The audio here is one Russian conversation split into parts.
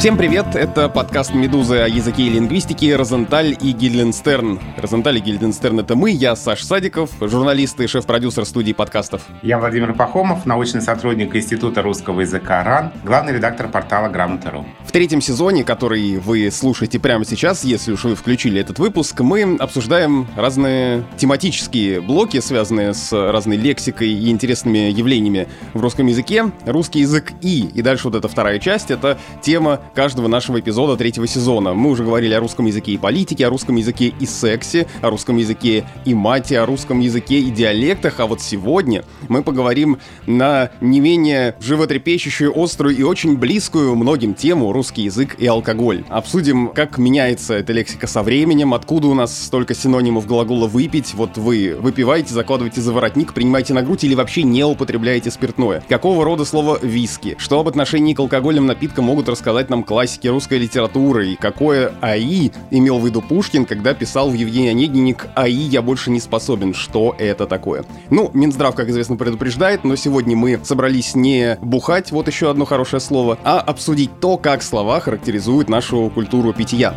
Всем привет, это подкаст «Медузы» о языке и лингвистике «Розенталь и Гильденстерн». «Розенталь и Гильденстерн» — это мы, я Саша Садиков, журналист и шеф-продюсер студии подкастов. Я Владимир Пахомов, научный сотрудник Института русского языка РАН, главный редактор портала Грамота.ру. В третьем сезоне, который вы слушаете прямо сейчас, если уж вы включили этот выпуск, мы обсуждаем разные тематические блоки, связанные с разной лексикой и интересными явлениями в русском языке. Русский язык и дальше вот эта вторая часть — это тема каждого нашего эпизода третьего сезона. Мы уже говорили о русском языке и политике, о русском языке и сексе, о русском языке и мате, о русском языке и диалектах, а вот сегодня мы поговорим на не менее животрепещущую, острую и очень близкую многим тему русский язык и алкоголь. Обсудим, как меняется эта лексика со временем, откуда у нас столько синонимов глагола «выпить». Вот вы выпиваете, закладываете за воротник, принимаете на грудь или вообще не употребляете спиртное. Какого рода слово «виски»? Что об отношении к алкогольным напиткам могут рассказать нам классики русской литературы? И какое «аи» имел в виду Пушкин, когда писал в Евгении Онегине «К аи я больше не способен». Что это такое? Ну, Минздрав, как известно, предупреждает, но сегодня мы собрались не бухать, вот еще одно хорошее слово, а обсудить то, как слова характеризуют нашу культуру питья.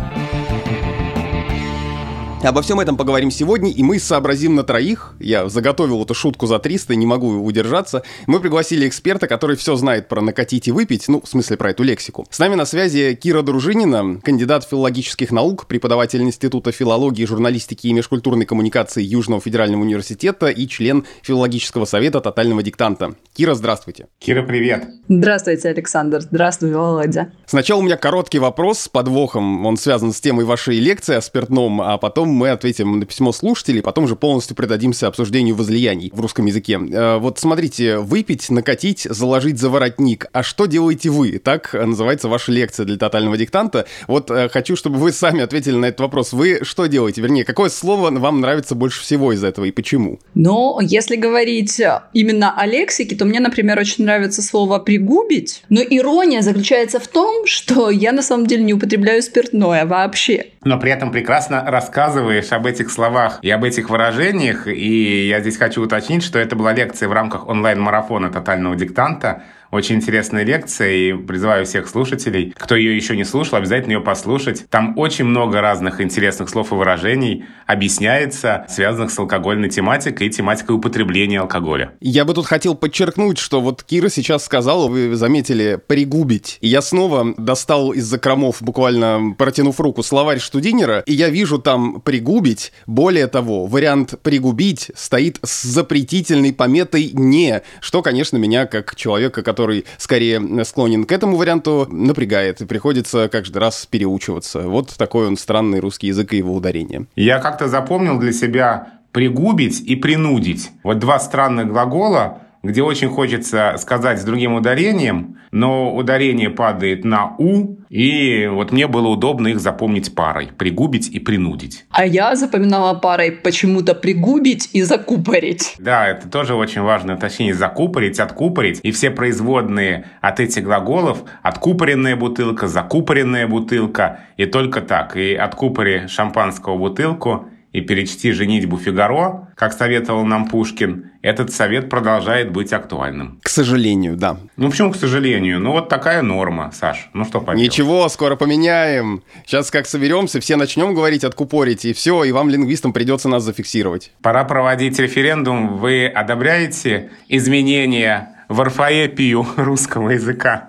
Обо всем этом поговорим сегодня, и мы сообразим на троих. Я заготовил эту шутку за 300, не могу удержаться. Мы пригласили эксперта, который все знает про накатить и выпить, ну, в смысле, про эту лексику. С нами на связи Кира Дружинина, кандидат филологических наук, преподаватель Института филологии, журналистики и межкультурной коммуникации Южного федерального университета и член филологического совета «Тотального диктанта». Кира, здравствуйте. Кира, привет. Здравствуйте, Александр. Здравствуй, Володя. Сначала у меня короткий вопрос с подвохом. Он связан с темой вашей лекции о спиртном, а потом мы ответим на письмо слушателей, потом же полностью предадимся обсуждению возлияний в русском языке. Вот смотрите, выпить, накатить, заложить за воротник. А что делаете вы? Так называется ваша лекция для тотального диктанта. Вот хочу, чтобы вы сами ответили на этот вопрос. Вы что делаете? Вернее, какое слово вам нравится больше всего из этого и почему? Но если говорить именно о лексике, то мне, например, очень нравится слово «пригубить». Но ирония заключается в том, что я на самом деле не употребляю спиртное вообще. Но при этом прекрасно рассказываешь об этих словах и об этих выражениях. И я здесь хочу уточнить, что это была лекция в рамках онлайн-марафона «Тотального диктанта». Очень интересная лекция, и призываю всех слушателей, кто ее еще не слушал, обязательно ее послушать. Там очень много разных интересных слов и выражений объясняется, связанных с алкогольной тематикой и тематикой употребления алкоголя. Я бы тут хотел подчеркнуть, что вот Кира сейчас сказала, вы заметили, «пригубить». И я снова достал из закромов, буквально протянув руку, словарь Штудинера, и я вижу там «пригубить». Более того, вариант «пригубить» стоит с запретительной пометой «не», что, конечно, меня, как человека, который скорее склонен к этому варианту, напрягает, и приходится каждый раз переучиваться. Вот такой он странный русский язык и его ударение. Я как-то запомнил для себя «пригубить» и «принудить». Вот два странных глагола, где очень хочется сказать с другим ударением, но ударение падает на «у», и вот мне было удобно их запомнить парой. «Пригубить» и «принудить». А я запоминала парой почему-то «пригубить» и «закупорить». Да, это тоже очень важное уточнение. «Закупорить», «откупорить». И все производные от этих глаголов: откупоренная бутылка, закупоренная бутылка. И только так. И откупори шампанского бутылку, и перечти «Женитьбу Фигаро», как советовал нам Пушкин, этот совет продолжает быть актуальным. К сожалению, да. Ну, почему к сожалению? Ну, вот такая норма, Саш. Ну, что поделать? Ничего, скоро поменяем. Сейчас как соберемся, все начнем говорить «откупорить», и все, и вам, лингвистам, придется нас зафиксировать. Пора проводить референдум. Вы одобряете изменения в орфоэпию русского языка?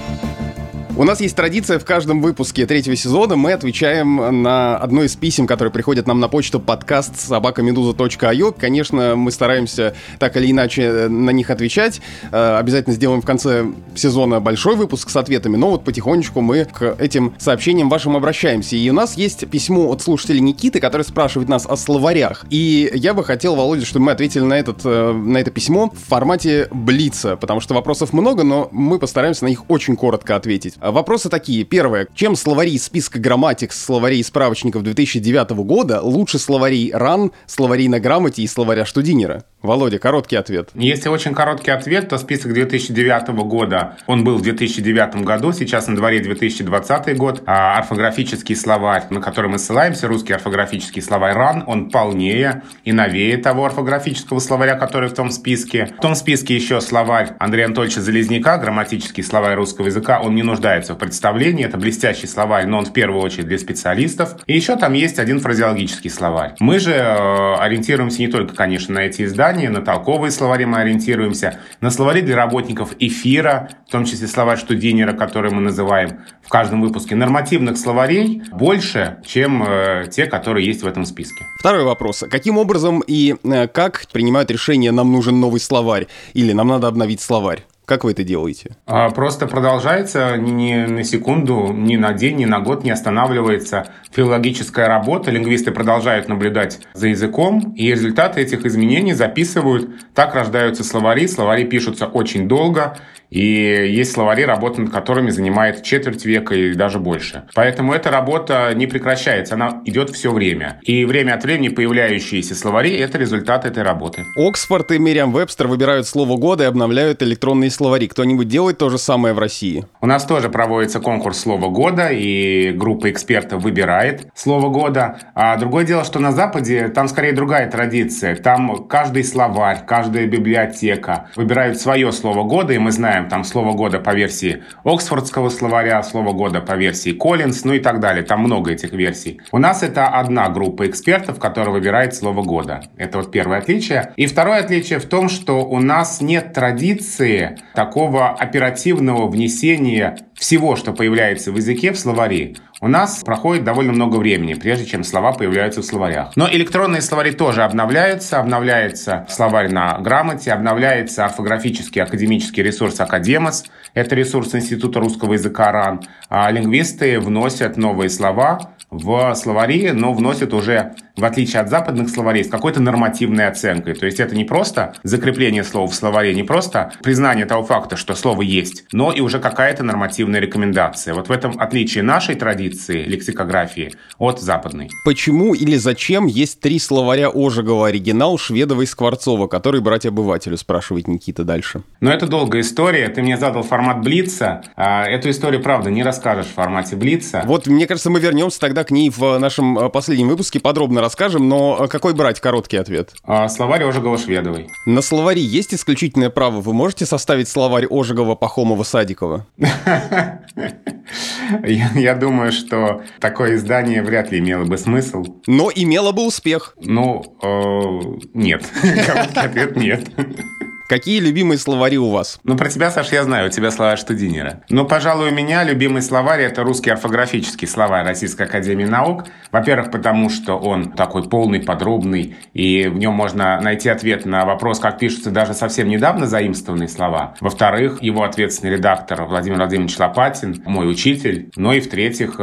У нас есть традиция: в каждом выпуске третьего сезона мы отвечаем на одно из писем, которые приходят нам на почту podcast@meduza.io. Конечно, мы стараемся так или иначе на них отвечать. Обязательно сделаем в конце сезона большой выпуск с ответами, но вот потихонечку мы к этим сообщениям вашим обращаемся. И у нас есть письмо от слушателя Никиты, который спрашивает нас о словарях. И я бы хотел, Володя, чтобы мы ответили на это письмо в формате блица, потому что вопросов много, но мы постараемся на них очень коротко ответить. Вопросы такие. Первое. Чем словари из списка грамматик, словарей и справочников 2009 года лучше словарей РАН, словарей на грамоте и словаря Штудинера? Володя, короткий ответ. Если очень короткий ответ, то список 2009 года, он был в 2009 году, сейчас на дворе 2020 год. А орфографический словарь, на который мы ссылаемся, русский орфографический словарь РАН, он полнее и новее того орфографического словаря, который в том списке. В том списке еще словарь Андрея Анатольевича Залезняка, грамматический словарь русского языка, он не нуждается нуждается в представлении. Это блестящий словарь, но он в первую очередь для специалистов. И еще там есть один фразеологический словарь. Мы же ориентируемся не только, конечно, на эти издания, на толковые словари мы ориентируемся, на словари для работников эфира, в том числе словарь Штудинера, который мы называем в каждом выпуске. Нормативных словарей больше, чем те, которые есть в этом списке. Второй вопрос. Каким образом и как принимают решение «нам нужен новый словарь» или «нам надо обновить словарь»? Как вы это делаете? Просто продолжается ни на секунду, ни на день, ни на год не останавливается филологическая работа. Лингвисты продолжают наблюдать за языком, и результаты этих изменений записывают. Так рождаются словари. Словари пишутся очень долго, и есть словари, работа над которыми занимает четверть века и даже больше. Поэтому эта работа не прекращается, она идет все время. И время от времени появляющиеся словари – это результат этой работы. Оксфорд и Мерриам-Вебстер выбирают слово года и обновляют электронные словари. Кто-нибудь делает то же самое в России? У нас тоже проводится конкурс слова года, и группа экспертов выбирает слово года. А другое дело, что на Западе там скорее другая традиция. Там каждый словарь, каждая библиотека выбирают свое слово года, и мы знаем, там слово года по версии Оксфордского словаря, слово года по версии Коллинз, ну и так далее. Там много этих версий. У нас это одна группа экспертов, которая выбирает слово года. Это вот первое отличие. И второе отличие в том, что у нас нет традиции такого оперативного внесения всего, что появляется в языке, в словари. У нас проходит довольно много времени, прежде чем слова появляются в словарях. Но электронные словари тоже обновляются. Обновляется словарь на грамоте, обновляется орфографический академический ресурс «Академос». Это ресурс Института русского языка РАН. А лингвисты вносят новые слова в словари, но вносят уже, в отличие от западных словарей, с какой-то нормативной оценкой. То есть это не просто закрепление слова в словаре, не просто признание того факта, что слово есть, но и уже какая-то нормативная рекомендация. Вот в этом отличие нашей традиции лексикографии от западной. Почему или зачем есть 3 словаря Ожегова: оригинал, Шведова и Скворцова, которые брать обывателю, спрашивает Никита дальше. Но это долгая история. Ты мне задал формат Блица. Эту историю, правда, не расскажешь в формате Блица. Вот, мне кажется, мы вернемся тогда к ней в нашем последнем выпуске, подробно расскажем, но какой брать короткий ответ? Словарь Ожегова-Шведовой. На словаре есть исключительное право? Вы можете составить словарь Ожегова, Пахомова, Садикова? Я думаю, что такое издание вряд ли имело бы смысл. Но имело бы успех. Нет. Короткий ответ – нет. Какие любимые словари у вас? Про тебя, Саш, я знаю, у тебя словарь Штудинера. Пожалуй, у меня любимый словарь – это русский орфографический словарь Российской академии наук. Во-первых, потому что он такой полный, подробный, и в нем можно найти ответ на вопрос, как пишутся даже совсем недавно заимствованные слова. Во-вторых, его ответственный редактор Владимир Владимирович Лопатин, мой учитель. Ну и в-третьих,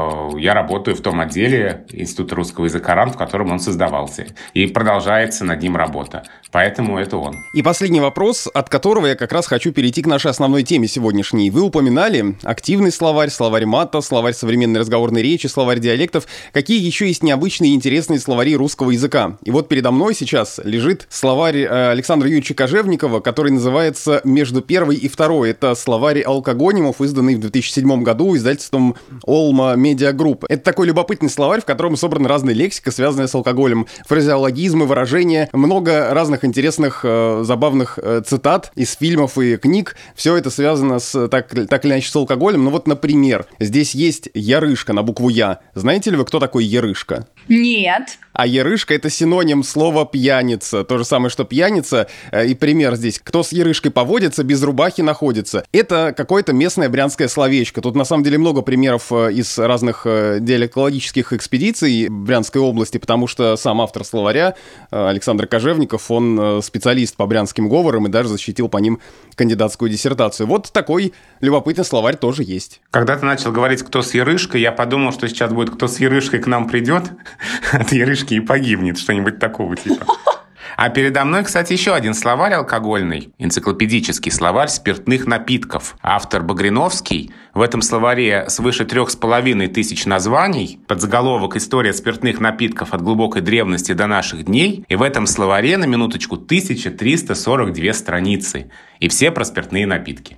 я работаю в том отделе Института русского языка РАН, в котором он создавался. И продолжается над ним работа. Поэтому это он. И последний вопрос, от которого я как раз хочу перейти к нашей основной теме сегодняшней. Вы упоминали активный словарь, словарь мата, словарь современной разговорной речи, словарь диалектов. Какие еще есть необычные и интересные словари русского языка? И вот передо мной сейчас лежит словарь Александра Юрьевича Кожевникова, который называется «Между первой и второй». Это словарь алкогонимов, изданный в 2007 году издательством Олма Медиа Групп. Это такой любопытный словарь, в котором собрана разная лексика, связанная с алкоголем, фразеологизмы, выражения, много разных интересных, забавных цитат из фильмов и книг. Все это связано так или иначе с алкоголем. Вот, например, здесь есть ярышка на букву «Я». Знаете ли вы, кто такой ярышка? Нет. А ярышка — это синоним слова «пьяница». То же самое, что пьяница. И пример здесь. Кто с ярышкой поводится, без рубахи находится. Это какое-то местное брянское словечко. Тут на самом деле много примеров из разных диалектологических экспедиций в Брянской области, потому что сам автор словаря Александр Кожевников, он специалист по брянским говорам и даже защитил по ним кандидатскую диссертацию. Вот такой любопытный словарь тоже есть. Когда ты начал говорить «кто с ярышкой», я подумал, что сейчас будет «кто с ярышкой к нам придет», от ярышки и погибнет, что-нибудь такого типа. А передо мной, кстати, еще один словарь алкогольный, энциклопедический словарь спиртных напитков. Автор Багриновский. В этом словаре свыше 3500 названий, подзаголовок «История спиртных напитков от глубокой древности до наших дней». И в этом словаре, на минуточку, 1342 страницы. И все про спиртные напитки.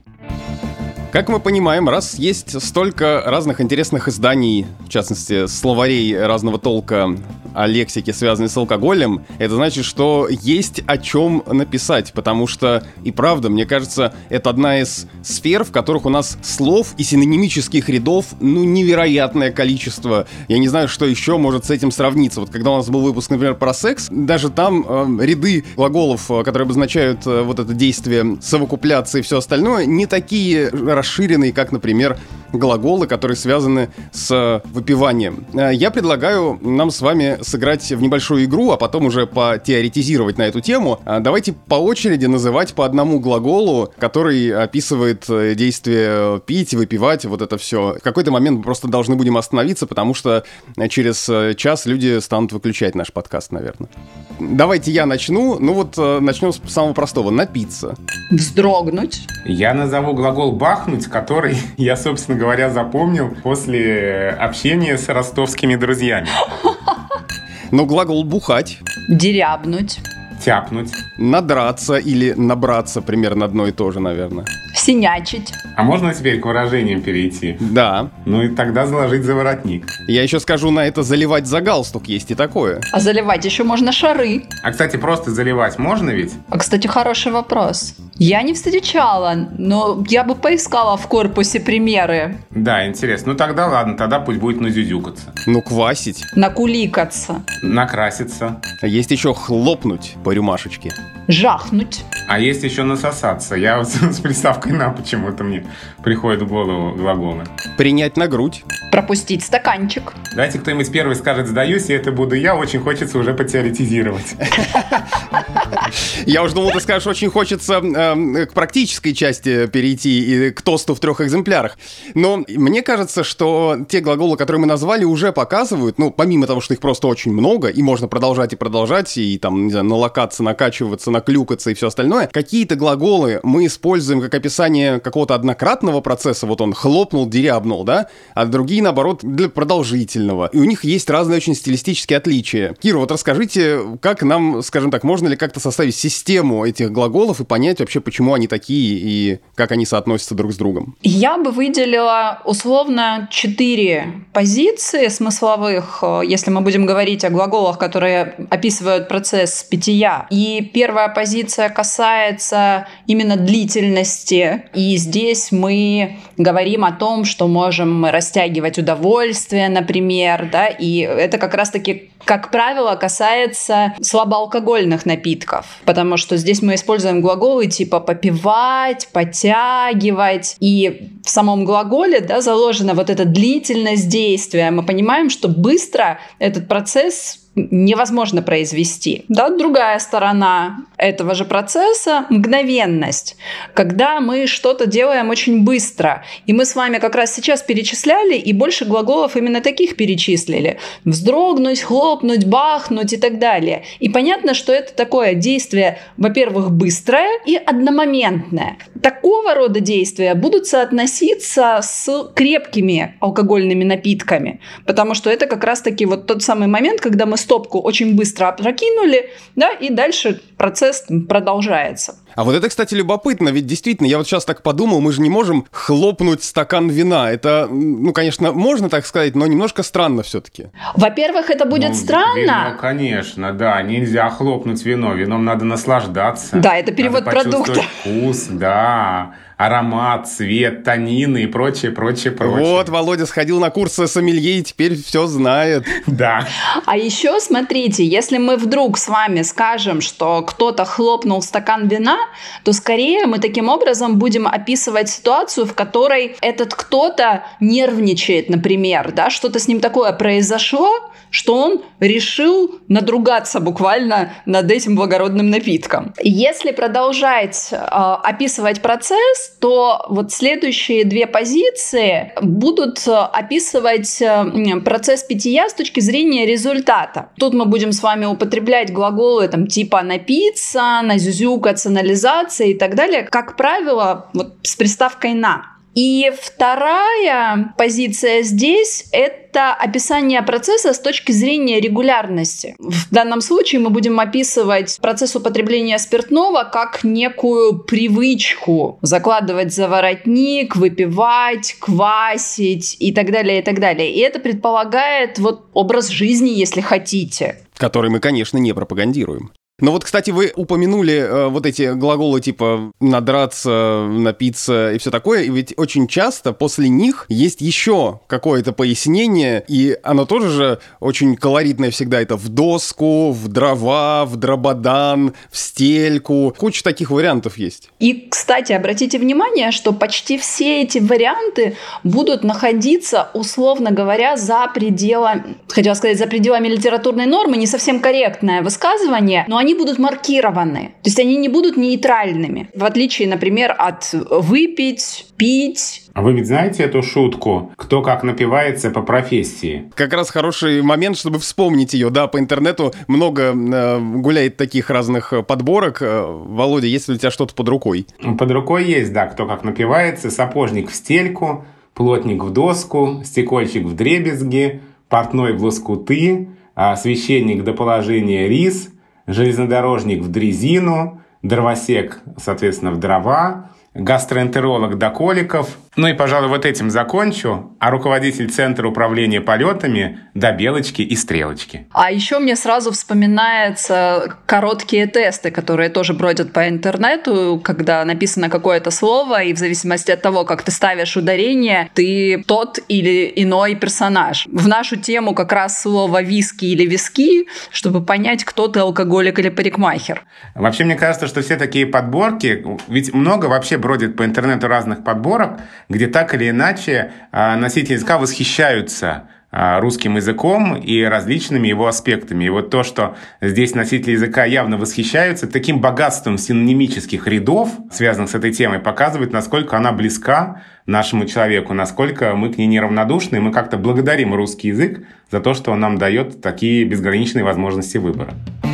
Как мы понимаем, раз есть столько разных интересных изданий, в частности, словарей разного толка о лексике, связанной с алкоголем, это значит, что есть о чем написать, потому что, и правда, мне кажется, это одна из сфер, в которых у нас слов и синонимических рядов, невероятное количество. Я не знаю, что еще может с этим сравниться. Вот когда у нас был выпуск, например, про секс, даже там ряды глаголов, которые обозначают вот это действие совокупляции и все остальное, не такие расширенные, как, например, глаголы, которые связаны с выпиванием. Я предлагаю нам с вами сыграть в небольшую игру, а потом уже потеоретизировать на эту тему. Давайте по очереди называть по одному глаголу, который описывает действие пить, выпивать, вот это все. В какой-то момент мы просто должны будем остановиться, потому что через час люди станут выключать наш подкаст, наверное. Давайте я начну. Начнем с самого простого. Напиться. Вздрогнуть. Я назову глагол «бахнуть», который я, собственно говоря, запомнил после общения с ростовскими друзьями. Но глагол «бухать». Дерябнуть. Тяпнуть. Надраться или набраться, примерно одно и то же, наверное. Синячить. А можно теперь к выражениям перейти? Да. И тогда заложить за воротник. Я еще скажу на это заливать за галстук, есть и такое. А заливать еще можно шары. А, кстати, просто заливать можно ведь? А, кстати, хороший вопрос. Я не встречала, но я бы поискала в корпусе примеры. Да, интересно. Тогда ладно, тогда пусть будет назюзюкаться. Квасить. Накуликаться. Накраситься. А есть еще хлопнуть по рюмашечке. Жахнуть. А есть еще насосаться. Я вот с приставкой «на» почему-то мне приходит в голову глаголы. Принять на грудь. Пропустить стаканчик. Дайте кто-нибудь первый скажет «сдаюсь», и это буду я. Очень хочется уже потеоретизировать. Я уже думал, ты скажешь, очень хочется к практической части перейти и к тосту в 3 экземплярах. Но мне кажется, что те глаголы, которые мы назвали, уже показывают, помимо того, что их просто очень много, и можно продолжать, и там, не знаю, налокаться, накачиваться, наклюкаться и все остальное, какие-то глаголы мы используем как описание какого-то однократного процесса, вот он хлопнул, дерябнул, да, а другие, наоборот, для продолжительного. И у них есть разные очень стилистические отличия. Кира, вот расскажите, как нам, скажем так, можно ли как-то составить систему этих глаголов и понять вообще, почему они такие и как они соотносятся друг с другом? Я бы выделила условно 4 позиции смысловых, если мы будем говорить о глаголах, которые описывают процесс питья. И первая позиция касается именно длительности. И здесь мы говорим о том, что можем мы растягивать удовольствие, например, да, и это как раз-таки, как правило, касается слабоалкогольных напитков, потому что здесь мы используем глаголы типа попивать, подтягивать, и в самом глаголе, да, заложена вот эта длительность действия. Мы понимаем, что быстро этот процесс невозможно произвести. Да, другая сторона этого же процесса — мгновенность, когда мы что-то делаем очень быстро. И мы с вами как раз сейчас перечисляли, и больше глаголов именно таких перечислили. Вздрогнуть, хлопнуть, бахнуть и так далее. И понятно, что это такое действие, во-первых, быстрое и одномоментное. Такого рода действия будут соотноситься с крепкими алкогольными напитками, потому что это как раз-таки вот тот самый момент, когда мы стопку очень быстро опрокинули, да, и дальше процесс продолжается. А вот это, кстати, любопытно, ведь действительно, я вот сейчас так подумал, мы же не можем хлопнуть стакан вина. Это, конечно, можно так сказать, но немножко странно все-таки. Во-первых, это будет странно. Вино, конечно, да, нельзя хлопнуть вино, вином надо наслаждаться. Да, это перевод продукта. Вкус, да, аромат, цвет, танины и прочее, прочее, прочее. Вот, Володя сходил на курсы сомелье и теперь все знает. Да. А еще, смотрите, если мы вдруг с вами скажем, что кто-то хлопнул стакан вина, то скорее мы таким образом будем описывать ситуацию, в которой этот кто-то нервничает, например, да, что-то с ним такое произошло, что он решил надругаться буквально над этим благородным напитком. Если продолжать описывать процесс, то вот следующие 2 позиции будут описывать процесс питья с точки зрения результата. Тут мы будем с вами употреблять глаголы типа напиться, назюзюкаться, нализаться и так далее, как правило, вот с приставкой «на». И вторая позиция здесь – это описание процесса с точки зрения регулярности. В данном случае мы будем описывать процесс употребления спиртного как некую привычку закладывать за воротник, выпивать, квасить и так далее, и так далее. И это предполагает образ жизни, если хотите. Который мы, конечно, не пропагандируем. Но вот, кстати, вы упомянули вот эти глаголы типа «надраться», «напиться» и все такое, и ведь очень часто после них есть еще какое-то пояснение, и оно тоже же очень колоритное всегда. Это «в доску», «в дрова», «в дрободан», «в стельку». Куча таких вариантов есть. И, кстати, обратите внимание, что почти все эти варианты будут находиться, условно говоря, за пределами, хотела сказать, за пределами литературной нормы, не совсем корректное высказывание, но они будут маркированы. То есть они не будут нейтральными. В отличие, например, от выпить, пить. А вы ведь знаете эту шутку? Кто как напивается по профессии? Как раз хороший момент, чтобы вспомнить ее. Да, по интернету много гуляет таких разных подборок. Володя, есть ли у тебя что-то под рукой? Под рукой есть, да. Кто как напивается. Сапожник в стельку, плотник в доску, стекольщик в дребезги, портной в лоскуты, священник до положения рис, железнодорожник в дрезину, дровосек, соответственно, в дрова, гастроэнтеролог до коликов. Ну и, пожалуй, вот этим закончу. А руководитель Центра управления полетами до белочки и стрелочки. А еще мне сразу вспоминаются короткие тесты, которые тоже бродят по интернету, когда написано какое-то слово, и в зависимости от того, как ты ставишь ударение, ты тот или иной персонаж. В нашу тему как раз слово «виски» или «виски», чтобы понять, кто ты, алкоголик или парикмахер. Вообще, мне кажется, что все такие подборки, ведь много вообще бродит по интернету разных подборок, где так или иначе носители языка восхищаются русским языком и различными его аспектами. И вот то, что здесь носители языка явно восхищаются, таким богатством синонимических рядов, связанных с этой темой, показывает, насколько она близка нашему человеку, насколько мы к ней неравнодушны, и мы как-то благодарим русский язык за то, что он нам дает такие безграничные возможности выбора.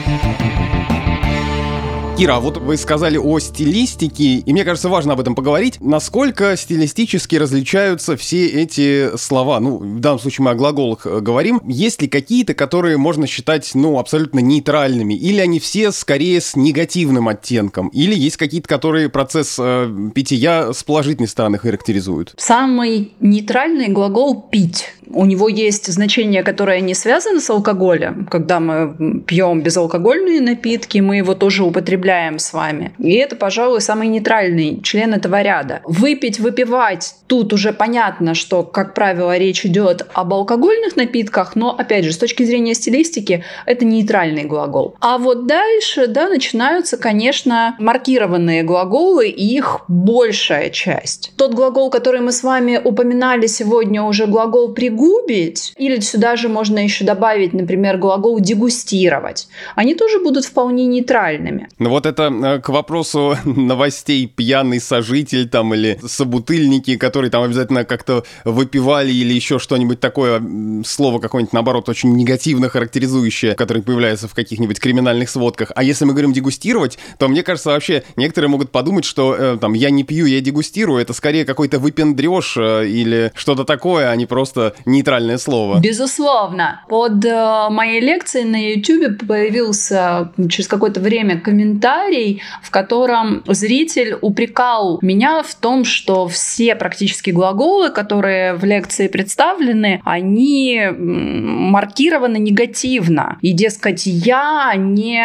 Кира, вот вы сказали о стилистике, и мне кажется, важно об этом поговорить. Насколько стилистически различаются все эти слова? Ну, в данном случае мы о глаголах говорим. Есть ли какие-то, которые можно считать, абсолютно нейтральными? Или они все скорее с негативным оттенком? Или есть какие-то, которые процесс питья с положительной стороны характеризуют? Самый нейтральный глагол «пить». У него есть значение, которое не связано с алкоголем. Когда мы пьем безалкогольные напитки, мы его тоже употребляем с вами. И это, пожалуй, самый нейтральный член этого ряда. Выпить, выпивать. Тут уже понятно, что, как правило, речь идет об алкогольных напитках, но, опять же, с точки зрения стилистики, это нейтральный глагол. А вот дальше, начинаются, конечно, маркированные глаголы, и их большая часть. Тот глагол, который мы с вами упоминали сегодня, уже глагол «пригубить», или сюда же можно еще добавить, например, глагол «дегустировать». Они тоже будут вполне нейтральными. Ну вот это к вопросу новостей «пьяный сожитель» там, или «собутыльники», которые там обязательно как-то выпивали или еще что-нибудь такое, слово какое-нибудь, наоборот, очень негативно характеризующее, которое появляется в каких-нибудь криминальных сводках. А если мы говорим «дегустировать», то, мне кажется, вообще некоторые могут подумать, что «я не пью, я дегустирую», это скорее какой-то выпендрёж или что-то такое, а не просто нейтральное слово. Безусловно. Под моей лекцией на YouTube появился через какое-то время комментарий, в котором зритель упрекал меня в том, что все практически глаголы, которые в лекции представлены, они маркированы негативно. И, дескать, я не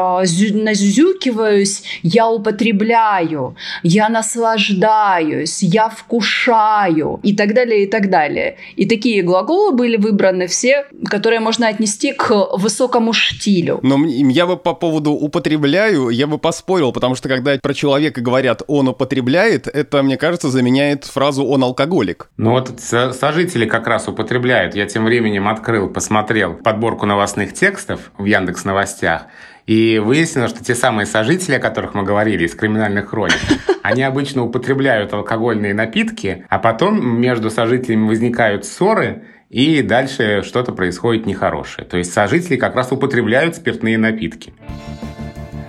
назюзюкиваюсь, я употребляю, я наслаждаюсь, я вкушаю и так далее, и так далее. И такие глаголы были выбраны все, которые можно отнести к высокому штилю. Но я бы по поводу «употребляю», я бы поспорил, потому что когда про человека говорят «он употребляет», это, мне кажется, заменяет фразу «он алкоголик». Ну вот сожители как раз употребляют. Я тем временем посмотрел подборку новостных текстов в Яндекс.Новостях, и выяснилось, что те самые сожители, о которых мы говорили, из криминальных хроник, они обычно употребляют алкогольные напитки, а потом между сожителями возникают ссоры, и дальше что-то происходит нехорошее. То есть сожители как раз употребляют спиртные напитки.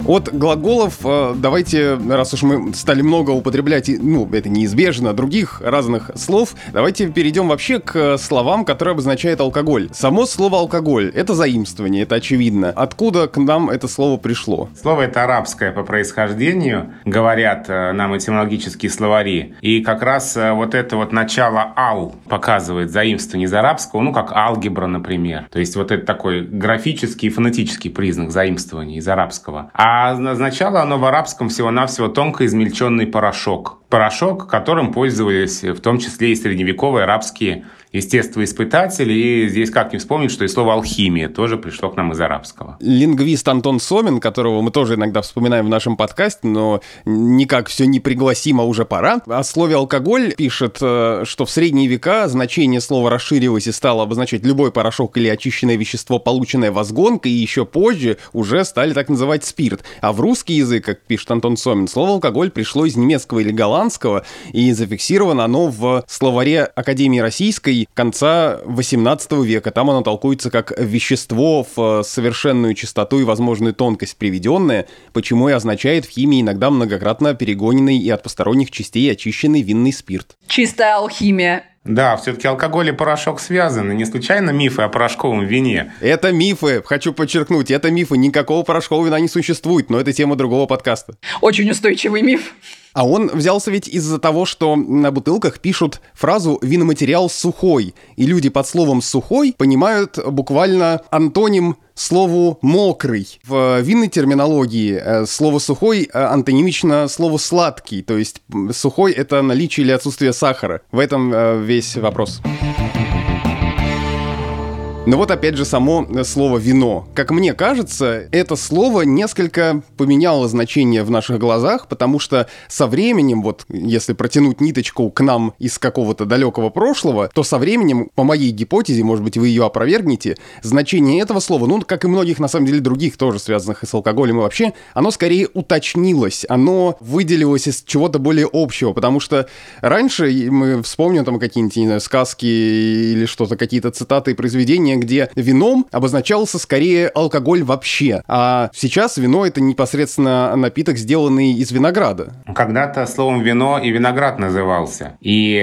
От глаголов давайте, раз уж мы стали много употреблять, это неизбежно, других разных слов, давайте перейдем вообще к словам, которые обозначают алкоголь. Само слово «алкоголь» — это заимствование, это очевидно. Откуда к нам это слово пришло? Слово это арабское по происхождению, говорят нам этимологические словари. И как раз вот это вот начало «ал» показывает заимствование из арабского, как алгебра, например. То есть вот это такой графический и фонетический признак заимствования из арабского. А означало оно в арабском всего-навсего тонко измельченный порошок. Порошок, которым пользовались в том числе и средневековые арабские естествоиспытатели. И здесь как не вспомнить, что и слово «алхимия» тоже пришло к нам из арабского. Лингвист Антон Сомин, которого мы тоже иногда вспоминаем в нашем подкасте, но никак все не пригласим, а уже пора. О слове «алкоголь» пишет, что в средние века значение слова расширилось и стало обозначать любой порошок или очищенное вещество, полученное возгонкой, и еще позже уже стали так называть спирт. А в русский язык, как пишет Антон Сомин, слово «алкоголь» пришло из немецкого или голландского, и зафиксировано оно в словаре Академии Российской конца XVIII века. Там оно толкуется как вещество в совершенную чистоту и возможную тонкость приведенное, почему и означает в химии иногда многократно перегоненный и от посторонних частей очищенный винный спирт. Чистая алхимия. Да, все-таки алкоголь и порошок связаны. Не случайно мифы о порошковом вине? Это мифы, хочу подчеркнуть, это мифы. Никакого порошкового вина не существует, но это тема другого подкаста. Очень устойчивый миф. А он взялся ведь из-за того, что на бутылках пишут фразу «виноматериал сухой», и люди под словом «сухой» понимают буквально антоним слову «мокрый». В винной терминологии слово «сухой» антонимично слову «сладкий», то есть «сухой» — это наличие или отсутствие сахара. В этом весь вопрос. Но вот опять же само слово «вино». Как мне кажется, это слово несколько поменяло значение в наших глазах, потому что со временем, вот если протянуть ниточку к нам из какого-то далекого прошлого, то со временем, по моей гипотезе, может быть, вы ее опровергнете, значение этого слова, как и многих, на самом деле, других, тоже связанных и с алкоголем и вообще, оно скорее уточнилось, оно выделилось из чего-то более общего, потому что раньше, мы вспомним там какие-нибудь, не знаю, сказки или что-то, какие-то цитаты и произведения, где вином обозначался скорее алкоголь вообще. А сейчас вино — это непосредственно напиток, сделанный из винограда. Когда-то словом «вино» и виноград назывался. И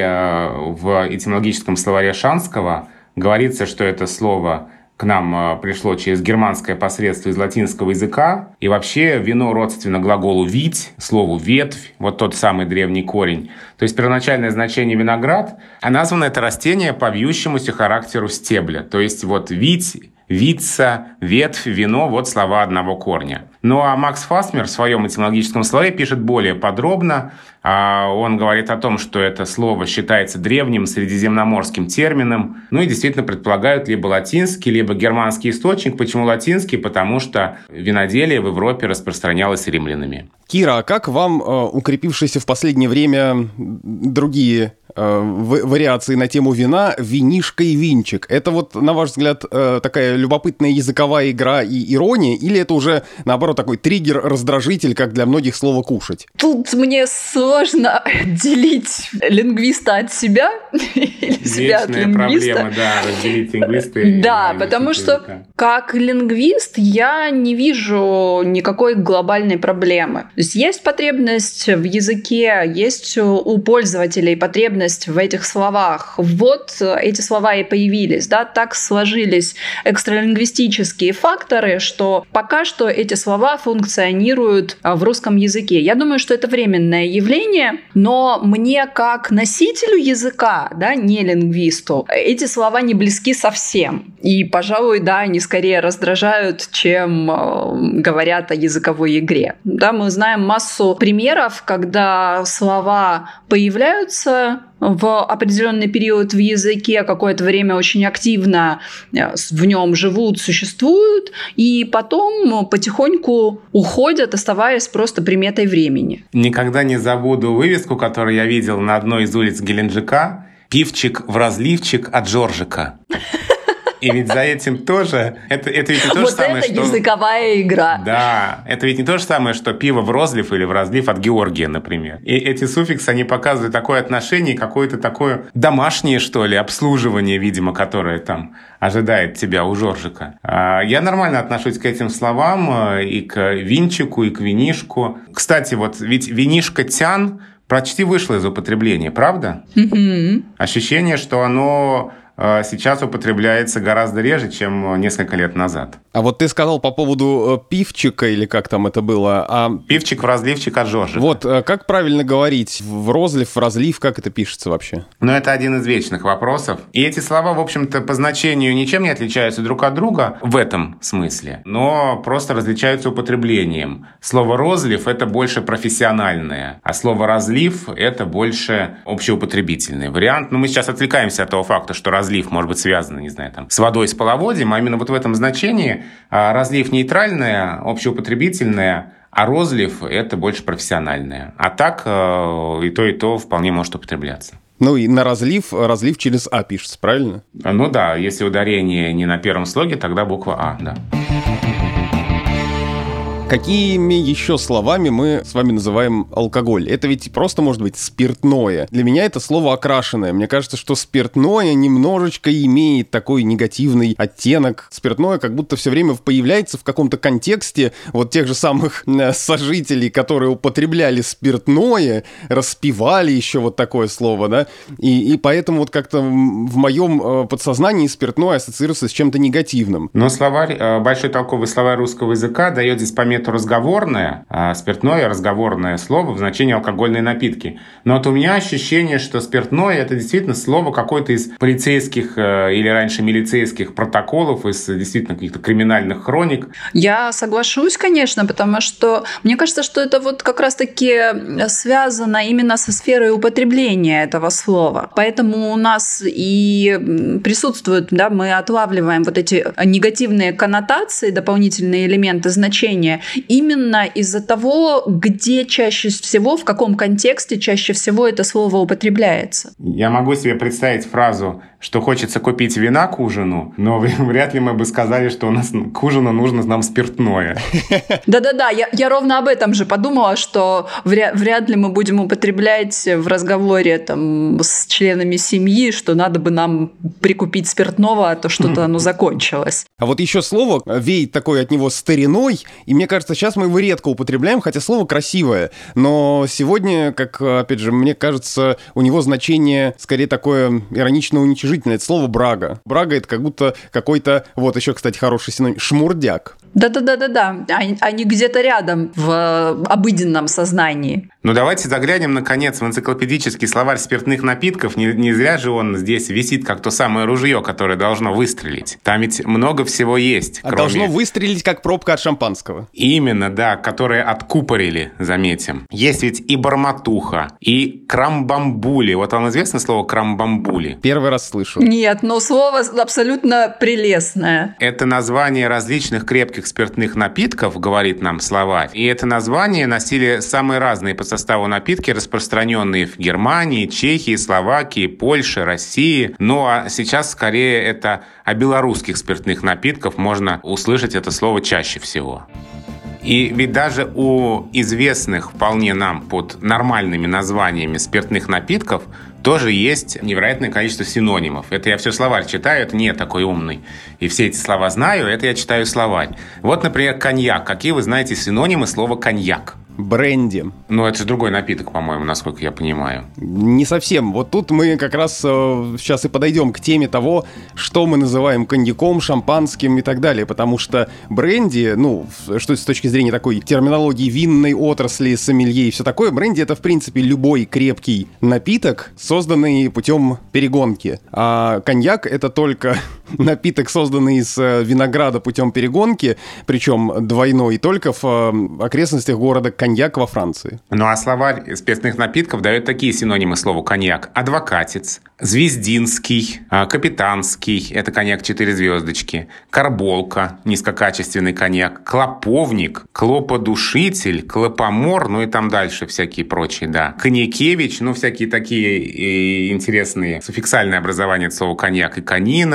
в этимологическом словаре Шанского говорится, что это слово к нам пришло через германское посредство из латинского языка. И вообще вино родственно глаголу «вить», слову «ветвь», вот тот самый древний корень. То есть первоначальное значение «виноград», а названо это растение по вьющемуся характеру стебля. То есть вот «вить», «вица», «ветвь», «вино» — вот слова одного корня. Ну а Макс Фасмер в своем этимологическом словаре пишет более подробно. Он говорит о том, что это слово считается древним средиземноморским термином. Ну и действительно предполагают либо латинский, либо германский источник. Почему латинский? Потому что виноделие в Европе распространялось римлянами. Кира, а как вам укрепившиеся в последнее время другие вариации на тему вина «винишко» и «винчик»? Это вот, на ваш взгляд, такая любопытная языковая игра и ирония, или это уже, наоборот, такой триггер-раздражитель, как для многих слово «кушать»? Тут мне сложно делить лингвиста от себя или себя от лингвиста. Проблема, да, разделить лингвиста и да, потому что как лингвист я не вижу никакой глобальной проблемы. То есть есть потребность в языке, есть у пользователей потребность в этих словах. Вот эти слова и появились, да, так сложились экстралингвистические факторы, что пока что эти слова функционируют в русском языке. Я думаю, что это временное явление, но мне как носителю языка, да, не лингвисту, эти слова не близки совсем. И, пожалуй, да, они скорее раздражают, чем говорят о языковой игре. Да, мы знаем массу примеров, когда слова появляются в определенный период в языке, какое-то время очень активно в нем живут, существуют, и потом потихоньку уходят, оставаясь просто приметой времени. Никогда не забуду вывеску, которую я видел на одной из улиц Геленджика: «Пивчик в разливчик от Жоржика». И ведь за этим тоже... Это ведь не то же самое, что... Вот это языковая игра. Да, это ведь не то же самое, что пиво в розлив или в разлив от Георгия, например. И эти суффиксы, они показывают такое отношение, какое-то такое домашнее, что ли, обслуживание, видимо, которое там ожидает тебя у Жоржика. Я нормально отношусь к этим словам, и к винчику, и к винишку. Кстати, вот ведь винишко-тян почти вышло из употребления, правда? Ощущение, что оно сейчас употребляется гораздо реже, чем несколько лет назад. А вот ты сказал по поводу пивчика, или как там это было? Пивчик в разливчик от Жоржика. Вот, как правильно говорить? В розлив, в разлив, как это пишется вообще? Ну, это один из вечных вопросов. И эти слова, в общем-то, по значению ничем не отличаются друг от друга в этом смысле, но просто различаются употреблением. Слово «розлив» — это больше профессиональное, а слово «разлив» — это больше общеупотребительный вариант. Но мы сейчас отвлекаемся от того факта, что разлив может быть связан, не знаю, там, с водой, с половодьем, а именно вот в этом значении разлив нейтральное, общеупотребительное, а розлив – это больше профессиональное. А так и то вполне может употребляться. Ну и на разлив через «а» пишется, правильно? Ну да, если ударение не на первом слоге, тогда буква «а», да. Какими еще словами мы с вами называем алкоголь? Это ведь просто может быть спиртное. Для меня это слово окрашенное. Мне кажется, что спиртное немножечко имеет такой негативный оттенок. Спиртное как будто все время появляется в каком-то контексте вот тех же самых сожителей, которые употребляли спиртное, распивали еще вот такое слово, да? И поэтому вот как-то в моем подсознании спиртное ассоциируется с чем-то негативным. Но словарь, большой толковый словарь русского языка дает здесь пометку разговорное, спиртное разговорное слово в значении алкогольные напитки. Но вот у меня ощущение, что спиртное это действительно слово какое-то из полицейских или раньше милицейских протоколов, из действительно каких-то криминальных хроник. Я соглашусь, конечно, потому что мне кажется, что это вот как раз-таки связано именно со сферой употребления этого слова. Поэтому у нас и присутствует, да, мы отлавливаем вот эти негативные коннотации, дополнительные элементы значения, именно из-за того, где чаще всего, в каком контексте чаще всего это слово употребляется. Я могу себе представить фразу, что хочется купить вина к ужину, но вряд ли мы бы сказали, что у нас к ужину нужно нам спиртное. Да-да-да, я ровно об этом же подумала, что вряд ли мы будем употреблять в разговоре там, с членами семьи, что надо бы нам прикупить спиртного, а то что-то оно закончилось. А вот еще слово веет такой от него стариной, и мне кажется, сейчас мы его редко употребляем, хотя слово красивое, но сегодня, как, опять же, мне кажется, у него значение скорее такое иронично-уничижительное. Это слово «брага». Брага — это как будто какой-то, вот еще, кстати, хороший синоним, шмурдяк. Да-да-да-да-да, они где-то рядом в обыденном сознании. Ну, давайте заглянем, наконец, в энциклопедический словарь спиртных напитков. Не зря же он здесь висит, как то самое ружье, которое должно выстрелить. Там ведь много всего есть. А должно выстрелить, как пробка от шампанского. Именно, да, которые откупорили, заметим. Есть ведь и бормотуха, и крамбамбули. Вот вам известно слово крамбамбули? Первый раз слышу. Нет, но слово абсолютно прелестное. Это название различных крепких спиртных напитков, говорит нам словарь. И это название носили самые разные по составу напитки, распространенные в Германии, Чехии, Словакии, Польше, России. Ну а сейчас скорее это о белорусских спиртных напитках можно услышать это слово чаще всего. И ведь даже у известных вполне нам под нормальными названиями спиртных напитков тоже есть невероятное количество синонимов. Это я все словарь читаю, это не я такой умный. И все эти слова знаю, это я читаю словарь. Вот, например, коньяк. Какие вы знаете синонимы слова коньяк? Бренди. Ну, это же другой напиток, по-моему, насколько я понимаю. Не совсем. Вот тут мы как раз сейчас и подойдем к теме того, что мы называем коньяком, шампанским и так далее. Потому что бренди, ну, что с точки зрения такой терминологии винной отрасли, сомелье и все такое, бренди — это, в принципе, любой крепкий напиток, созданный путем перегонки. А коньяк — это только напиток, созданный из винограда путем перегонки, причем двойной, только в окрестностях города Коньяк во Франции. Ну а словарь спиртных напитков дает такие синонимы слову коньяк: адвокатец, звездинский, капитанский, это коньяк 4 звездочки, карболка, низкокачественный коньяк, клоповник, клоподушитель, клопомор, ну и там дальше всякие прочие, да. Коньякевич, ну всякие такие интересные суффиксальные образования от слова коньяк, и конина,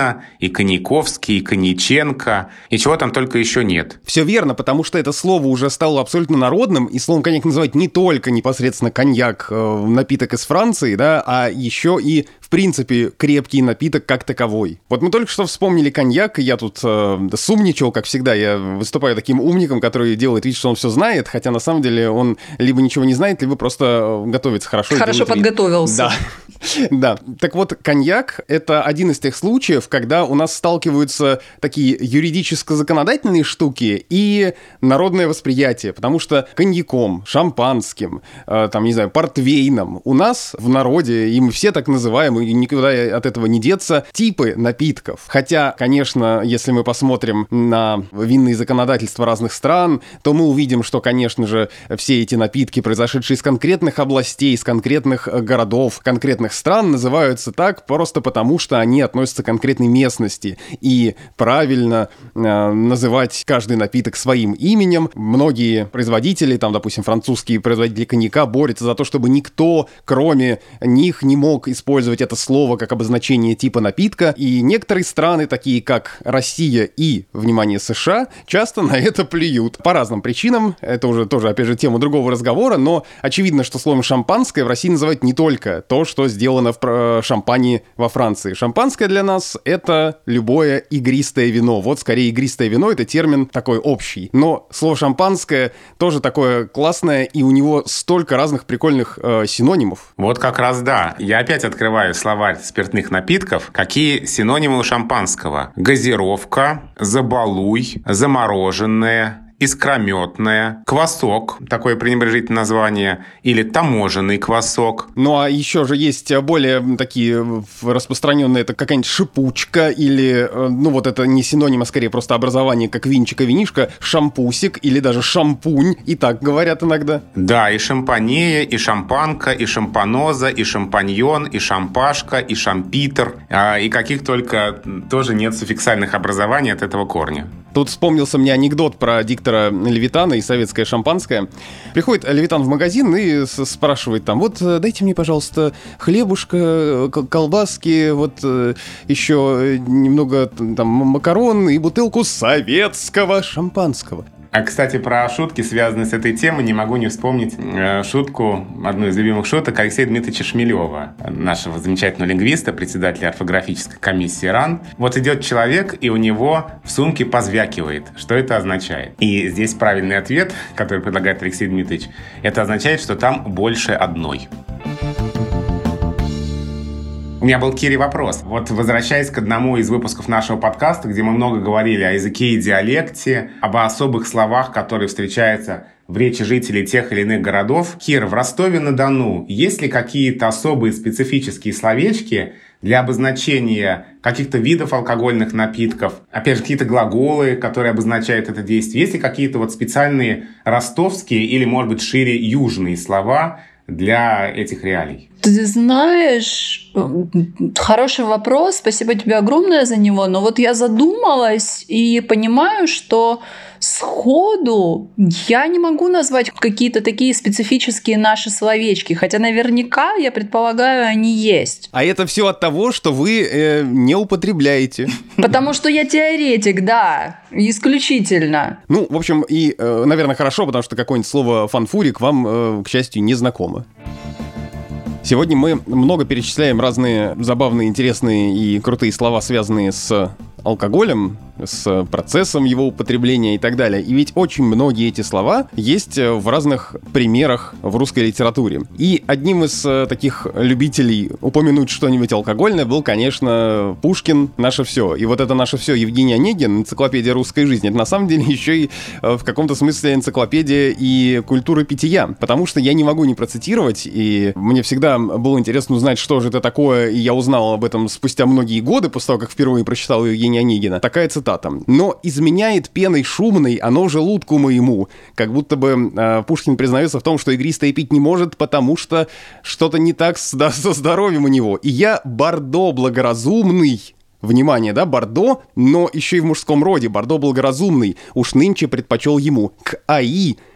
и Коньяковский, и Коньяченко, и чего там только еще нет. Все верно, потому что это слово уже стало абсолютно народным, и словом коньяк называют не только непосредственно коньяк, напиток из Франции, да, а еще и, в принципе, крепкий напиток как таковой. Вот мы только что вспомнили коньяк, и я тут сумничал, как всегда, я выступаю таким умником, который делает вид, что он все знает, хотя на самом деле он либо ничего не знает, либо просто готовится хорошо. Хорошо подготовился. Да. Да. Так вот, коньяк — это один из тех случаев, когда у нас сталкиваются такие юридическо-законодательные штуки и народное восприятие, потому что коньяком, шампанским, там, не знаю, портвейном у нас в народе, и мы все так называем, и никуда от этого не деться, типы напитков. Хотя, конечно, если мы посмотрим на винные законодательства разных стран, то мы увидим, что, конечно же, все эти напитки, произошедшие из конкретных областей, из конкретных городов, конкретных стран, называются так просто потому, что они относятся к конкретной местности. И правильно называть каждый напиток своим именем. Многие производители, там, допустим, французские производители коньяка, борются за то, чтобы никто, кроме них, не мог использовать это слово как обозначение типа напитка. И некоторые страны, такие как Россия и, внимание, США, часто на это плюют. По разным причинам. Это уже тоже, опять же, тема другого разговора, но очевидно, что словом «шампанское» в России называют не только то, что сделано в шампане во Франции. Шампанское для нас — это любое игристое вино. Вот, скорее, игристое вино — это термин такой общий. Но слово «шампанское» тоже такое классное, и у него столько разных прикольных синонимов. Вот как раз да. Я опять открываю словарь спиртных напитков. Какие синонимы у шампанского? Газировка, забалуй, замороженное, искрометное, квасок, такое пренебрежительное название, или таможенный квасок. Ну, а еще же есть более такие распространенные, это какая-нибудь шипучка, или, ну, вот это не синоним, а скорее просто образование, как винчик и винишко, шампусик, или даже шампунь, и так говорят иногда. Да, и шампанея, и шампанка, и шампаноза, и шампаньон, и шампашка, и шампитер, и каких только тоже нет суффиксальных образований от этого корня. Тут вспомнился мне анекдот про диктора Левитана и советское шампанское. Приходит Левитан в магазин и спрашивает там: вот дайте мне, пожалуйста, хлебушка, колбаски, вот еще немного там макарон и бутылку советского шампанского. А, кстати, про шутки, связанные с этой темой, не могу не вспомнить шутку, одну из любимых шуток Алексея Дмитриевича Шмелева, нашего замечательного лингвиста, председателя орфографической комиссии РАН. Вот идет человек, и у него в сумке позвякивает. Что это означает? И здесь правильный ответ, который предлагает Алексей Дмитриевич. Это означает, что там больше одной. У меня был, Кире, вопрос. Вот возвращаясь к одному из выпусков нашего подкаста, где мы много говорили о языке и диалекте, об особых словах, которые встречаются в речи жителей тех или иных городов. Кира, в Ростове-на-Дону есть ли какие-то особые специфические словечки для обозначения каких-то видов алкогольных напитков? Опять же, какие-то глаголы, которые обозначают это действие? Есть ли какие-то вот специальные ростовские или, может быть, шире южные слова для этих реалий? Ты знаешь, хороший вопрос, спасибо тебе огромное за него, но вот я задумалась и понимаю, что сходу я не могу назвать какие-то такие специфические наши словечки, хотя наверняка, я предполагаю, они есть. А это все от того, что вы не употребляете. Потому что я теоретик, да, исключительно. Ну, в общем, и, наверное, хорошо, потому что какое-нибудь слово «фанфурик» вам, к счастью, не знакомо. Сегодня мы много перечисляем разные забавные, интересные и крутые слова, связанные с алкоголем, с процессом его употребления и так далее. И ведь очень многие эти слова есть в разных примерах в русской литературе. И одним из таких любителей упомянуть что-нибудь алкогольное был, конечно, Пушкин «Наше все». И вот это «Наше все» Евгений Онегин, энциклопедия русской жизни, это на самом деле еще и в каком-то смысле энциклопедия и культуры питья. Потому что я не могу не процитировать, и мне всегда было интересно узнать, что же это такое, и я узнал об этом спустя многие годы, после того, как впервые прочитал Евгения Онегина. Такая цитата. «Но изменяет пеной шумной оно желудку моему». Как будто бы Пушкин признается в том, что игристое пить не может, потому что что-то не так со здоровьем у него. И я Бордо благоразумный. Внимание, да, Бордо, но еще и в мужском роде. Бордо благоразумный. Уж нынче предпочел ему к АИ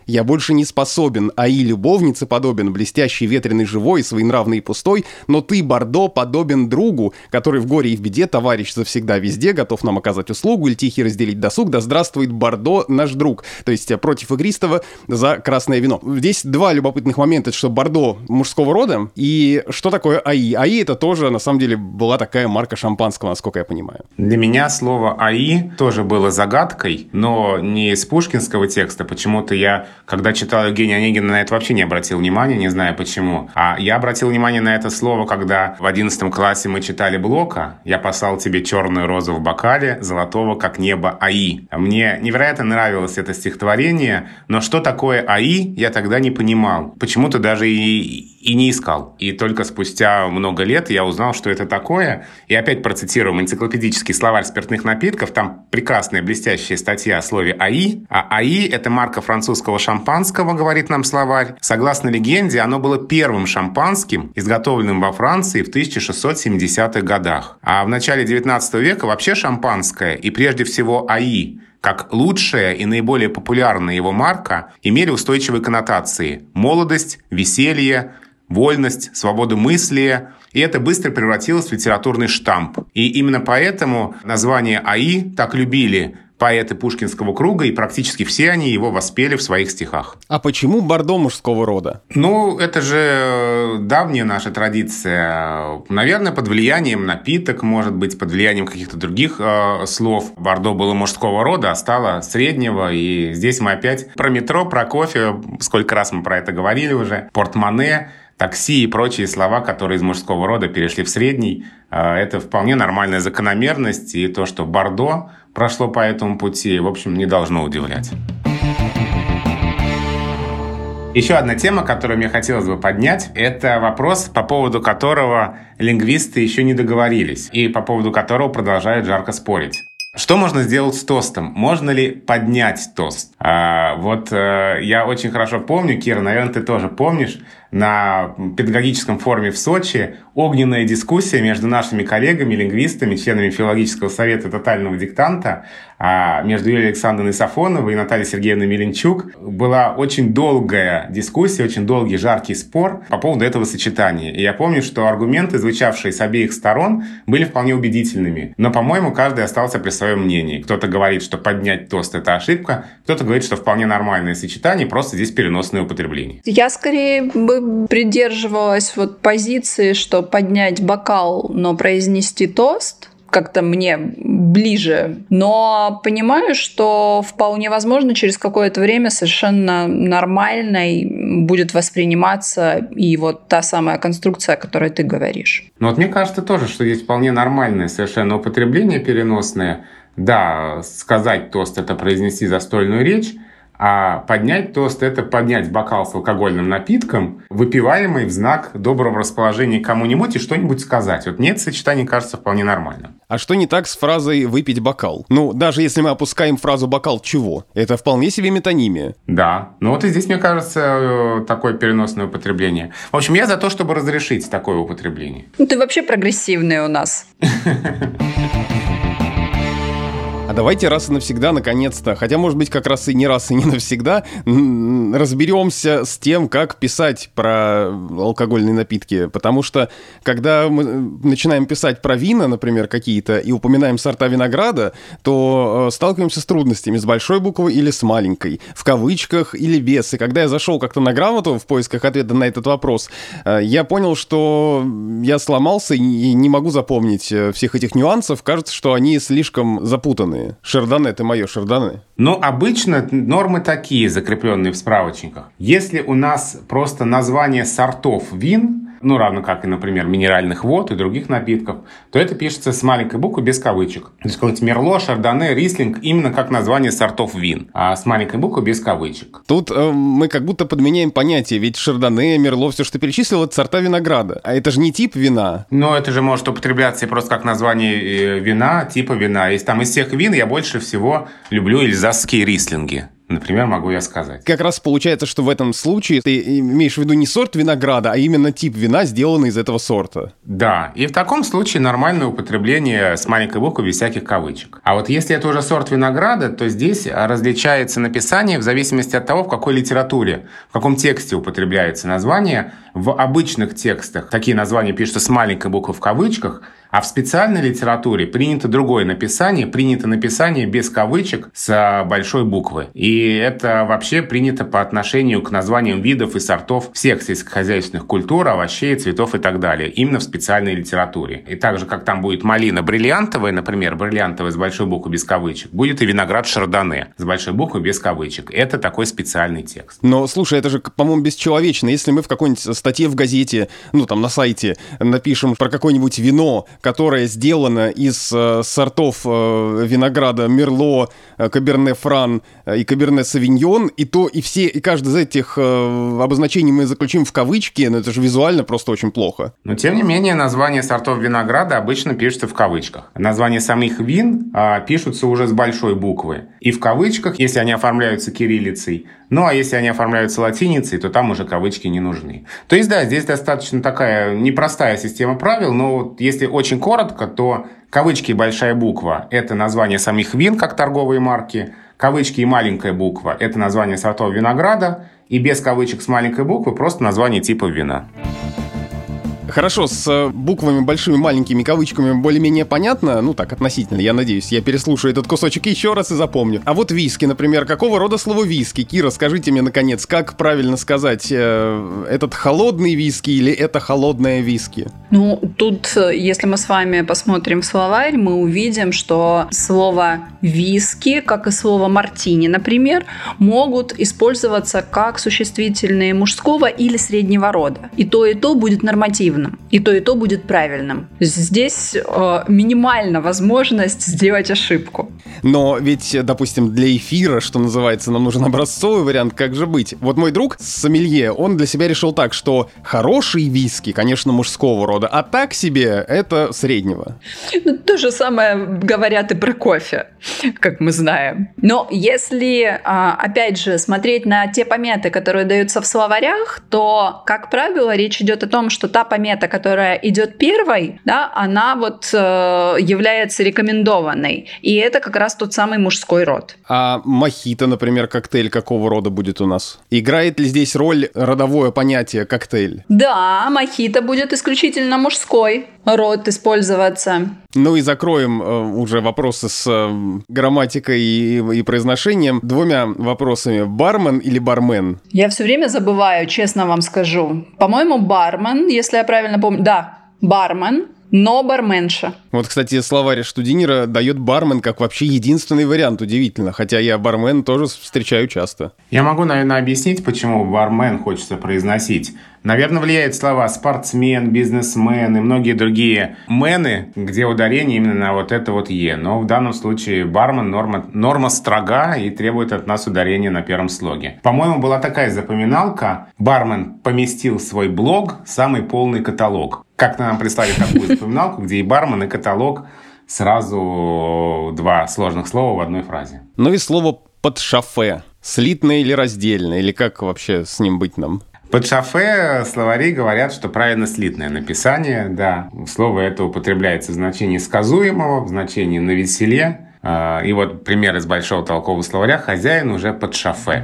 Я больше не способен, АИ любовнице подобен, блестящий, ветреный, живой, своенравный и пустой, но ты, Бордо, подобен другу, который в горе и в беде, товарищ завсегда везде, готов нам оказать услугу или тихий разделить досуг, да здравствует Бордо, наш друг. То есть против игристого за красное вино. Здесь два любопытных момента, что Бордо мужского рода, и что такое АИ. АИ это тоже, на самом деле, была такая марка шампанского, насколько я понимаю. Для меня слово АИ тоже было загадкой, но не из пушкинского текста. Почему-то я, когда читал Евгения Онегина, на это вообще не обратил внимания, не знаю почему. А я обратил внимание на это слово, когда в 11 классе мы читали Блока. Я послал тебе черную розу в бокале, золотого, как небо, АИ. Мне невероятно нравилось это стихотворение, но что такое АИ, я тогда не понимал. Почему-то даже и не искал. И только спустя много лет я узнал, что это такое. И опять процитируем энциклопедический словарь спиртных напитков. Там прекрасная блестящая статья о слове АИ. А АИ – это марка французского шампанского, говорит нам словарь. Согласно легенде, оно было первым шампанским, изготовленным во Франции в 1670-х годах. А в начале 19 века вообще шампанское, и прежде всего АИ, как лучшая и наиболее популярная его марка, имели устойчивые коннотации – молодость, веселье, вольность, свободу мысли. И это быстро превратилось в литературный штамп. И именно поэтому название АИ так любили поэты Пушкинского круга, и практически все они его воспели в своих стихах. А почему Бордо мужского рода? Ну, это же давняя наша традиция. Наверное, под влиянием напиток, может быть, под влиянием каких-то других слов. Бордо было мужского рода, а стало среднего. И здесь мы опять про метро, про кофе. Сколько раз мы про это говорили уже. Портмоне, такси и прочие слова, которые из мужского рода перешли в средний. Это вполне нормальная закономерность. И то, что Бордо прошло по этому пути, в общем, не должно удивлять. Еще одна тема, которую мне хотелось бы поднять, это вопрос, по поводу которого лингвисты еще не договорились и по поводу которого продолжают жарко спорить. Что можно сделать с тостом? Можно ли поднять тост? Я очень хорошо помню, Кира, наверное, ты тоже помнишь, на педагогическом форуме в Сочи огненная дискуссия между нашими коллегами, лингвистами, членами филологического совета тотального диктанта, между Юлией Александровной Сафоновой и Натальей Сергеевной Меленчук. Была очень долгая дискуссия, очень долгий жаркий спор по поводу этого сочетания. И я помню, что аргументы, звучавшие с обеих сторон, были вполне убедительными. Но, по-моему, каждый остался при своем мнении. Кто-то говорит, что поднять тост – это ошибка, кто-то говорит, что вполне нормальное сочетание, просто здесь переносное употребление. Я скорее бы придерживалась позиции, что поднять бокал, но произнести тост как-то мне ближе. Но понимаю, что вполне возможно через какое-то время совершенно нормально будет восприниматься и та самая конструкция, о которой ты говоришь. Ну мне кажется тоже, что есть вполне нормальное совершенно употребление переносное. Да, сказать тост – это произнести застольную речь, а поднять тост – это поднять бокал с алкогольным напитком, выпиваемый в знак доброго расположения к кому-нибудь и что-нибудь сказать. Мне это сочетание кажется вполне нормальным. А что не так с фразой «выпить бокал»? Даже если мы опускаем фразу «бокал чего», это вполне себе метонимия. Да, и здесь, мне кажется, такое переносное употребление. В общем, я за то, чтобы разрешить такое употребление. Ты вообще прогрессивный у нас. А давайте раз и навсегда, наконец-то, хотя, может быть, как раз и не раз и не навсегда, разберемся с тем, как писать про алкогольные напитки. Потому что, когда мы начинаем писать про вина, например, какие-то, и упоминаем сорта винограда, то сталкиваемся с трудностями с большой буквы или с маленькой, в кавычках или без. И когда я зашел как-то на грамоту в поисках ответа на этот вопрос, я понял, что я сломался и не могу запомнить всех этих нюансов. Кажется, что они слишком запутаны. Шардоне, это мое шардоне. Обычно нормы такие, закрепленные в справочниках. Если у нас просто название сортов вин, равно как и, например, минеральных вод и других напитков, то это пишется с маленькой буквы без кавычек. То есть какой-нибудь Мерло, Шардоне, Рислинг именно как название сортов вин, а с маленькой буквы без кавычек. Тут мы как будто подменяем понятие, ведь Шардоне, Мерло, все, что ты перечислил, это сорта винограда. А это же не тип вина. Это же может употребляться просто как название вина, типа вина. Там из всех вин я больше всего люблю эльзасские рислинги. например, могу я сказать. Как раз получается, что в этом случае ты имеешь в виду не сорт винограда, а именно тип вина, сделанный из этого сорта. Да, и в таком случае нормальное употребление с маленькой буквы без всяких кавычек. А вот если это уже сорт винограда, то здесь различается написание в зависимости от того, в какой литературе, в каком тексте употребляется название. В обычных текстах такие названия пишутся с маленькой буквы в кавычках, а в специальной литературе принято другое написание, принято написание без кавычек с большой буквы. И это вообще принято по отношению к названиям видов и сортов всех сельскохозяйственных культур, овощей, цветов и так далее, именно в специальной литературе. И так же, как там будет малина бриллиантовая, например, бриллиантовая с большой буквы без кавычек, будет и виноград шардоне с большой буквы без кавычек. Это такой специальный текст. Но, слушай, это же, по-моему, бесчеловечно. Если мы в какой-нибудь статье в газете, на сайте напишем про какое-нибудь вино, которое сделано из сортов винограда Мерло, Каберне Фран и Каберне Савиньон, и каждый из этих обозначений мы заключим в кавычки, но это же визуально просто очень плохо. Но, тем не менее, названия сортов винограда обычно пишутся в кавычках. Названия самих вин пишутся уже с большой буквы. И в кавычках, если они оформляются кириллицей. Ну, а если они оформляются латиницей, то там уже кавычки не нужны. То есть, да, здесь достаточно такая непростая система правил, но вот если очень коротко, то кавычки и большая буква – это название самих вин, как торговые марки. Кавычки и маленькая буква – это название сортов винограда. И без кавычек с маленькой буквы просто название типа вина. Хорошо, с буквами большими, маленькими кавычками более-менее понятно, так, относительно, я надеюсь. Я переслушаю этот кусочек еще раз и запомню. А вот виски, например, какого рода слово виски? Кира, скажите мне, наконец, как правильно сказать, этот холодный виски или это холодное виски? Тут, если мы с вами посмотрим в словарь, мы увидим, что слово виски, как и слово мартини, например, могут использоваться как существительные мужского или среднего рода. И то будет нормативно. И то будет правильным. Здесь минимальна возможность сделать ошибку. Но ведь, допустим, для эфира, что называется, нам нужен образцовый вариант, как же быть? Вот мой друг сомелье, он для себя решил так, что хороший виски, конечно, мужского рода, а так себе это среднего. То же самое говорят и про кофе, как мы знаем. Но если, опять же, смотреть на те пометы, которые даются в словарях, то, как правило, речь идет о том, что та помета, которая идет первой, да, она является рекомендованной. И это как раз тот самый мужской род. А мохито, например, коктейль какого рода будет у нас? Играет ли здесь роль родовое понятие коктейль? Да, мохито будет исключительно мужской род использоваться. И закроем уже вопросы с грамматикой и произношением двумя вопросами. Бармен или бармен? Я все время забываю, честно вам скажу. По-моему, бармен, если я правильно помню. Да, бармен, но барменша. Вот, кстати, словарь Штудинера дает бармен как вообще единственный вариант, удивительно. Хотя я бармен тоже встречаю часто. Я могу, наверное, объяснить, почему бармен хочется произносить. Наверное, влияют слова спортсмен, бизнесмен и многие другие мены, где ударение именно на вот это вот «е». Но в данном случае бармен норма строга и требует от нас ударения на первом слоге. По-моему, была такая запоминалка. Бармен поместил в свой блог самый полный каталог. Как-то нам прислали такую запоминалку, где и бармен, и каталог сразу два сложных слова в одной фразе. И слово «под шофе». Слитное или раздельное? Или как вообще с ним быть нам? Под шофе словари говорят, что правильно слитное написание, да. Слово это употребляется в значении сказуемого, в значении навеселе. И вот пример из большого толкового словаря: хозяин уже под шофе.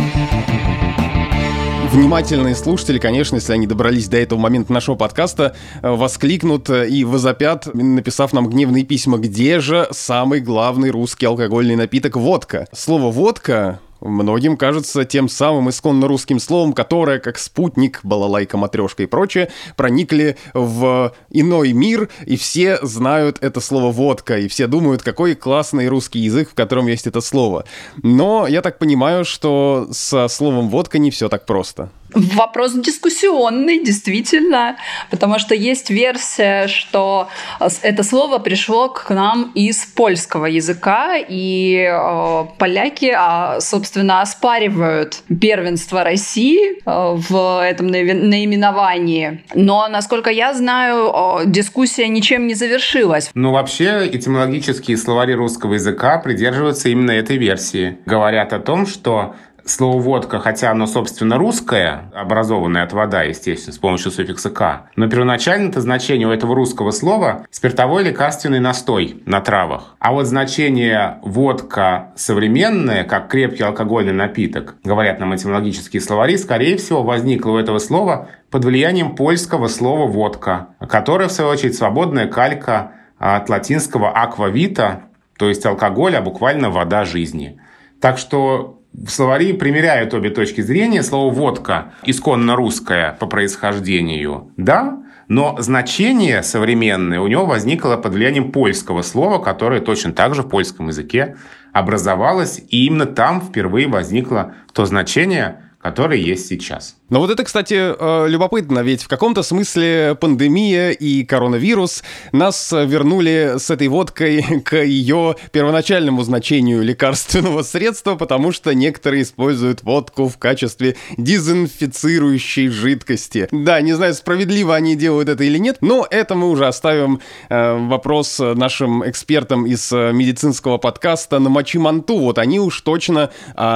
Внимательные слушатели, конечно, если они добрались до этого момента нашего подкаста, воскликнут и возопят, написав нам гневные письма: где же самый главный русский алкогольный напиток водка? Слово «водка» многим кажется тем самым исконно русским словом, которое, как спутник, балалайка, матрешка и прочее, проникли в иной мир, и все знают это слово «водка», и все думают, какой классный русский язык, в котором есть это слово. Но я так понимаю, что со словом «водка» не все так просто. Вопрос дискуссионный, действительно, потому что есть версия, что это слово пришло к нам из польского языка, и поляки, собственно, оспаривают первенство России в этом наименовании. Но, насколько я знаю, дискуссия ничем не завершилась. Вообще, этимологические словари русского языка придерживаются именно этой версии. Говорят о том, что слово «водка», хотя оно, собственно, русское, образованное от вода, естественно, с помощью суффикса «к», но первоначально это значение у этого русского слова спиртовой лекарственный настой на травах. А вот значение «водка» современное, как крепкий алкогольный напиток, говорят нам этимологические словари, скорее всего, возникло у этого слова под влиянием польского слова «водка», которое, в свою очередь, свободная калька от латинского «аквавита», то есть алкоголь, а буквально «вода жизни». Так что словари примеряют обе точки зрения. Слово «водка» исконно русское по происхождению, да, но значение современное у него возникло под влиянием польского слова, которое точно так же в польском языке образовалось, и именно там впервые возникло то значение, которое есть сейчас. Но вот это, кстати, любопытно, ведь в каком-то смысле пандемия и коронавирус нас вернули с этой водкой к ее первоначальному значению лекарственного средства, потому что некоторые используют водку в качестве дезинфицирующей жидкости. Да, не знаю, справедливо они делают это или нет, но это мы уже оставим вопрос нашим экспертам из медицинского подкаста «Намочи манту». Вот они уж точно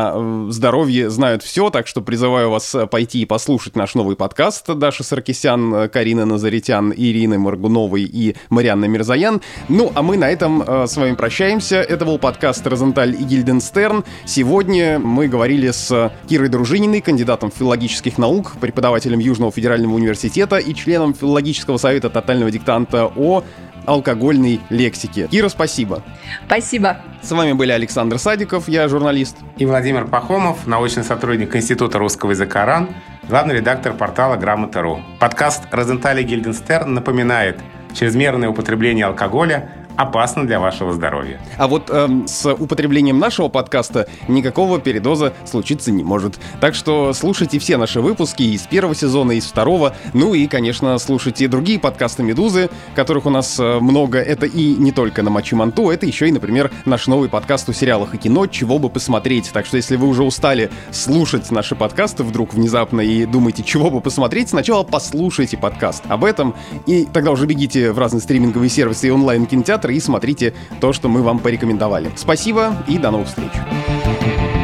о здоровье знают все, так что призываю вас пойти и послушать наш новый подкаст. Даша Саркисян, Карина Назаритян, Ирина Моргуновой и Марианна Мирзаян. А мы на этом с вами прощаемся. Это был подкаст «Розенталь и Гильденстерн». Сегодня мы говорили с Кирой Дружининой, кандидатом филологических наук, преподавателем Южного федерального университета и членом филологического совета «Тотального диктанта» о алкогольной лексике. Кира, спасибо. Спасибо. С вами были Александр Садиков, я журналист. И Владимир Пахомов, научный сотрудник Института русского языка РАН, главный редактор портала Грамота.ру. Подкаст «Розенталь и Гильденстерн» напоминает, чрезмерное употребление алкоголя опасно для вашего здоровья. А вот с употреблением нашего подкаста никакого передоза случиться не может. Так что слушайте все наши выпуски из первого сезона, из второго. И, конечно, слушайте другие подкасты «Медузы», которых у нас много. Это и не только «Намочи манту», это еще и, например, наш новый подкаст о сериалах и кино «Чего бы посмотреть». Так что если вы уже устали слушать наши подкасты вдруг внезапно и думаете, чего бы посмотреть, сначала послушайте подкаст об этом, и тогда уже бегите в разные стриминговые сервисы и онлайн-кинотеатры и смотрите то, что мы вам порекомендовали. Спасибо и до новых встреч.